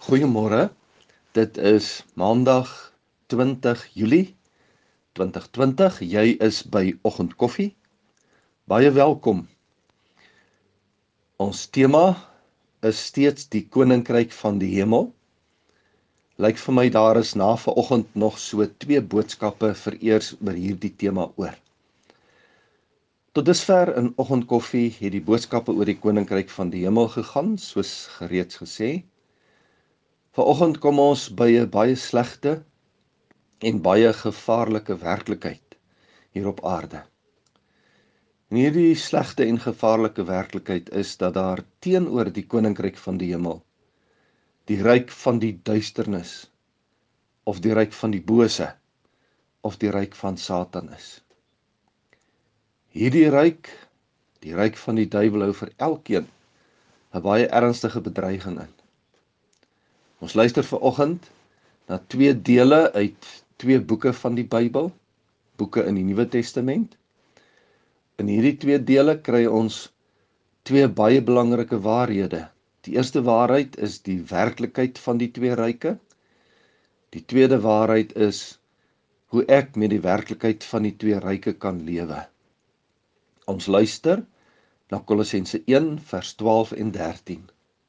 Goeiemôre, dit is Maandag 20 Julie 2020. Jy is by Oggendkoffie. Baie welkom. Ons tema is steeds die Koninkryk van die Hemel. Lyk vir my daar is na vanoggend nog so 2 boodskappe vereers oor hierdie tema oor. Tot dusver in Oggendkoffie het die boodskappe oor die Koninkryk van die Hemel gegaan, soos gereeds gesê. Vanoggend kom ons by 'n baie slegte en baie gevaarlike werklikheid hier op aarde. En hierdie slegte en gevaarlike werklikheid is dat daar teenoor die Koninkryk van die Hemel, die ryk van die duisternis, of die ryk van die bose, of die ryk van Satan is. Hierdie ryk, die ryk van die duiwel, hou vir elkeen 'n baie ernstige bedreiging in. Ons luister vanoggend na 2 dele uit 2 boeke van die Bybel, boeke in die Nuwe Testament. In hierdie 2 dele kry ons 2 baie belangrike waarhede. Die eerste waarheid is die werklikheid van die 2 ryke. Die tweede waarheid is hoe ek met die werklikheid van die 2 ryke kan lewe. Ons luister na Kolossense 1 vers 12 en 13.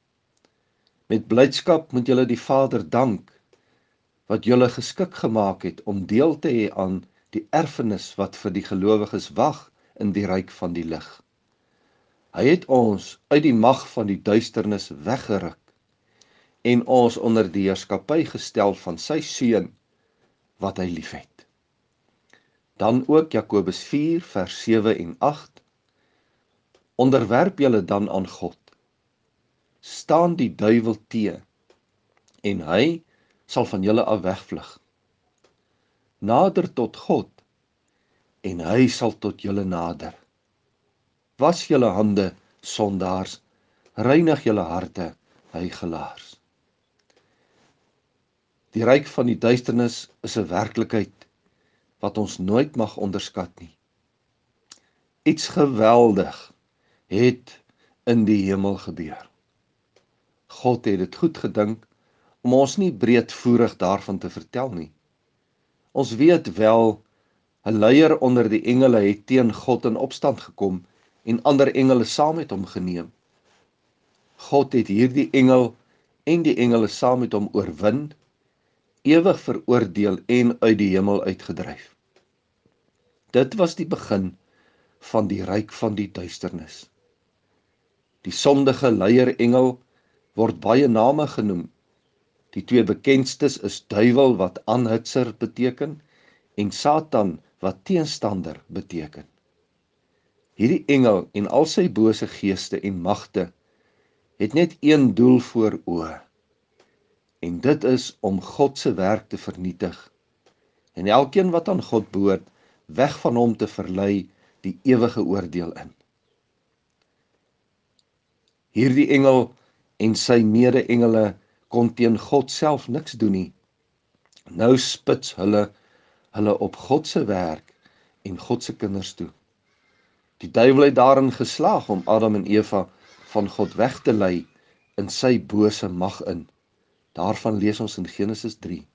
Met blydskap moet julle die Vader dank, wat julle geskik gemaak het om deel te hê aan die erfenis wat vir die gelowiges wag in die ryk van die lig. Hy het ons uit die mag van die duisternis weggeruk en ons onder die heerskappy gestel van sy seun wat hy liefhet. Dan ook Jakobus 4 vers 7 en 8. Onderwerp julle dan aan God. Staan die duiwel teë en hy sal van julle af wegvlug. Nader tot God en hy sal tot julle nader. Was julle hande, sondaars, reinig julle harte, huigelaars. Die ryk van die duisternis is 'n werklikheid wat ons nooit mag onderskat nie. Iets geweldig het in die hemel gebeur. God het dit goed gedink om ons nie breedvoerig daarvan te vertel nie. Ons weet wel, 'n leier onder die engele het teen God in opstand gekom en ander engele saam met hom geneem. God het hierdie engel en die engele saam met hom oorwin, ewig veroordeel en uit die hemel uitgedryf. Dit was die begin van die ryk van die duisternis. Die sondige leier-engel word baie name genoem. Die 2 bekendstes is duiwel wat aanhitser beteken en Satan wat teenstander beteken. Hierdie engel en al sy bose geeste en magte het net een doel voor oë. En dit is om God se werk te vernietig en elkeen wat aan God behoort weg van hom te verlei die ewige oordeel in. Hierdie engel en sy mede-engele kon teen God self niks doen nie. Nou spits hulle op God se werk en God se kinders toe. Die duiwel het daarin geslaag om Adam en Eva van God weg te lei in sy bose mag in. Daarvan lees ons in Genesis 3.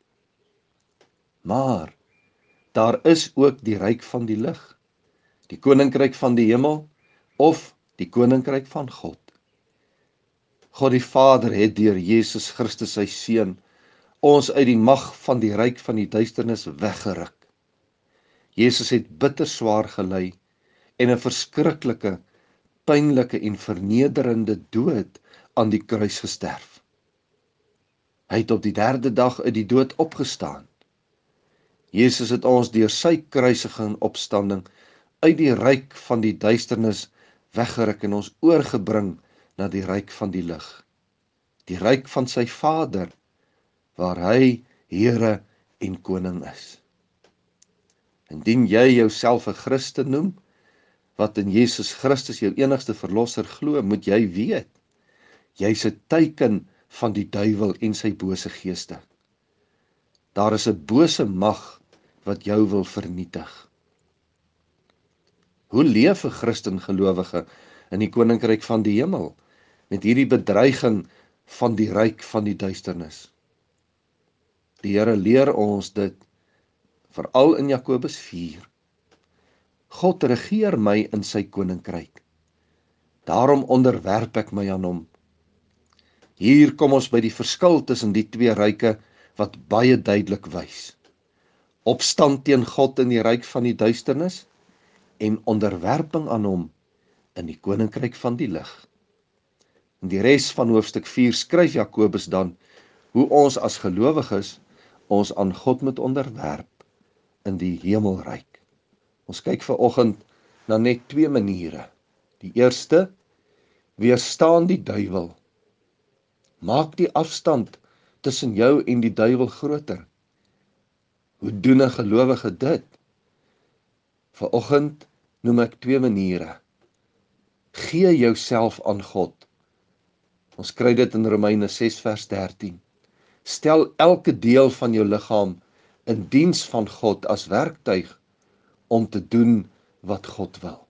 Maar daar is ook die ryk van die lig, die koninkryk van die hemel of die koninkryk van God. God die Vader het deur Jesus Christus sy seun ons uit die mag van die ryk van die duisternis weggeruk. Jesus het bitter swaar gely en 'n verskriklike, pynlike en vernederende dood aan die kruis gesterf. Hy het op die 3de dag uit die dood opgestaan. Jesus het ons deur sy kruisiging en opstanding uit die ryk van die duisternis weggeruk en ons oorgebring na die ryk van die lig. Die ryk van sy Vader, waar hy Here en Koning is. Indien jy jouself 'n Christen noem, wat in Jesus Christus jou enigste verlosser glo, moet jy weet, jy's 'n teiken van die duiwel en sy bose geeste. Daar is 'n bose mag wat jou wil vernietig. Hoe leef 'n Christen gelowige in die koninkryk van die hemel, met hierdie bedreiging van die ryk van die duisternis. Die Here leer ons dit veral in Jakobus 4. God regeer my in sy koninkryk. Daarom onderwerp ek my aan hom. Hier kom ons by die verskil tussen die twee ryke wat baie duidelik wys. Opstand teen God in die ryk van die duisternis en onderwerping aan hom in die koninkryk van die lig. In die res van hoofstuk 4 skryf Jakobus dan hoe ons as gelowiges ons aan God moet onderwerp in die hemelryk. Ons kyk vanoggend na net twee maniere. Die eerste, weerstaan die duiwel. Maak die afstand tussen jou en die duiwel groter. Hoe doen 'n gelowige dit? Vanoggend noem ek twee maniere. Gee jouself aan God. Ons kry dit in Romeine 6 vers 13. Stel elke deel van jou liggaam in diens van God as werktuig om te doen wat God wil.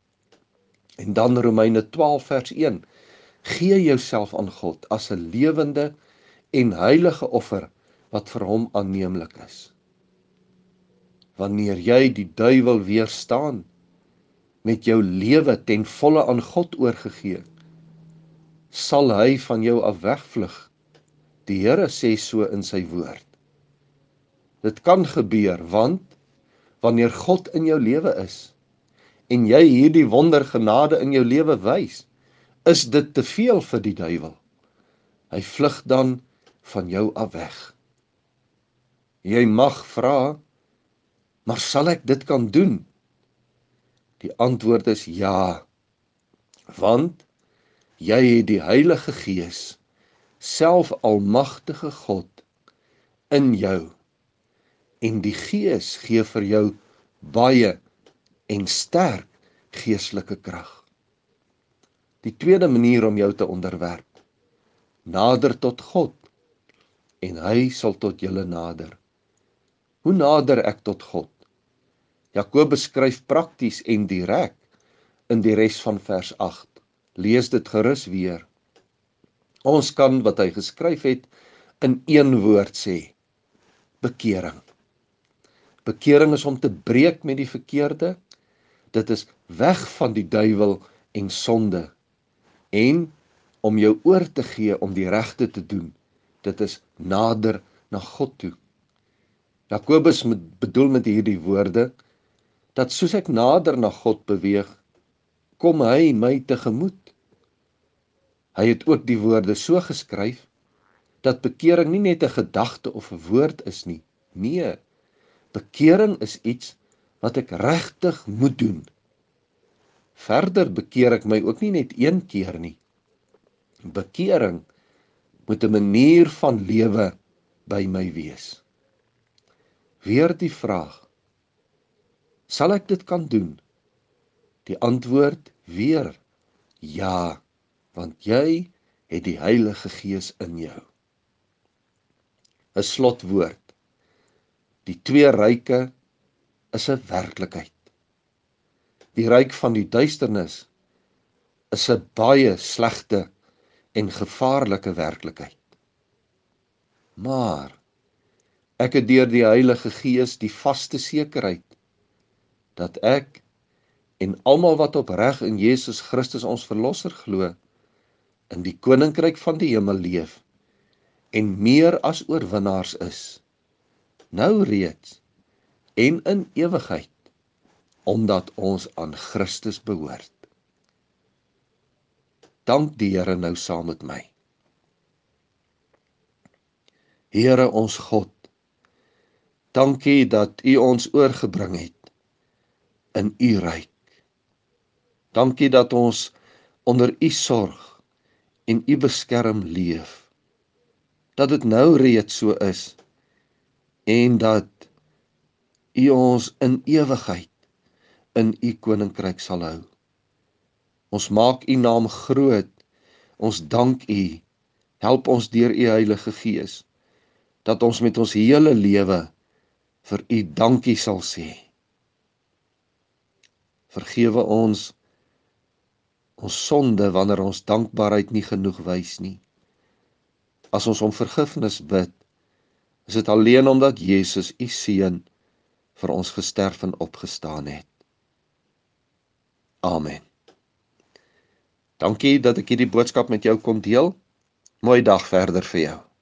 En dan Romeine 12 vers 1. Gee jouself aan God as 'n lewende en heilige offer wat vir hom aanneemlik is. Wanneer jy die duiwel weerstaan, met jou lewe ten volle aan God oorgegee, sal hy van jou af wegvlug. Die Here sê so in sy woord. Dit kan gebeur, want wanneer God in jou lewe is, en jy hierdie wondergenade in jou lewe wys, is dit te veel vir die duiwel. Hy vlug dan van jou af weg. Jy mag vra, maar sal ek dit kan doen? Die antwoord is ja, want jy het die Heilige Gees, self almagtige God, in jou, en die Gees gee vir jou baie en sterk geestelike krag. Die tweede manier om jou te onderwerp, nader tot God, en hy sal tot julle nader. Hoe nader ek tot God? Jakobus skryf prakties en direk in die res van vers 8. Lees dit gerus weer. Ons kan wat hy geskryf het in een woord sê, bekering. Bekering is om te breek met die verkeerde, dit is weg van die duiwel en sonde, en om jou oor te gee om die regte te doen, dit is nader na God toe. Jakobus bedoel met hierdie woorde, dat soos ek nader na God beweeg, kom hy my tegemoet. Hy het ook die woorde so geskryf, dat bekering nie net 'n gedagte of 'n woord is nie. Nee, bekering is iets wat ek regtig moet doen. Verder bekeer ek my ook nie net een keer nie. Bekering moet 'n manier van lewe by my wees. Weer die vraag, sal ek dit kan doen? Die antwoord weer, ja, want jy het die Heilige Gees in jou. 'n Slotwoord. Die twee ryke is 'n werklikheid. Die ryk van die duisternis is 'n baie slegte en gevaarlike werklikheid. Maar ek het deur die Heilige Gees die vaste sekerheid dat ek en almal wat opreg in Jesus Christus ons verlosser glo, in die koninkryk van die hemel leef en meer as oorwinnaars is, nou reeds en in ewigheid, omdat ons aan Christus behoort. Dank die Here nou saam met my. Here ons God, dankie dat U ons oorgebring het in U ryk. Dankie dat ons onder U sorg en U beskerm leef. Dat dit nou reeds so is en dat U ons in ewigheid in U koninkryk sal hou. Ons maak U naam groot, ons dank U, help ons deur U Heilige Gees, dat ons met ons hele lewe vir U dankie sal sê. Vergewe ons sonde wanneer ons dankbaarheid nie genoeg wys nie. as ons om vergifnis bid, is dit alleen omdat Jesus, u seun, vir ons gesterf en opgestaan het. Amen. Dankie dat ek hierdie boodskap met jou kon deel. Mooi dag verder vir jou.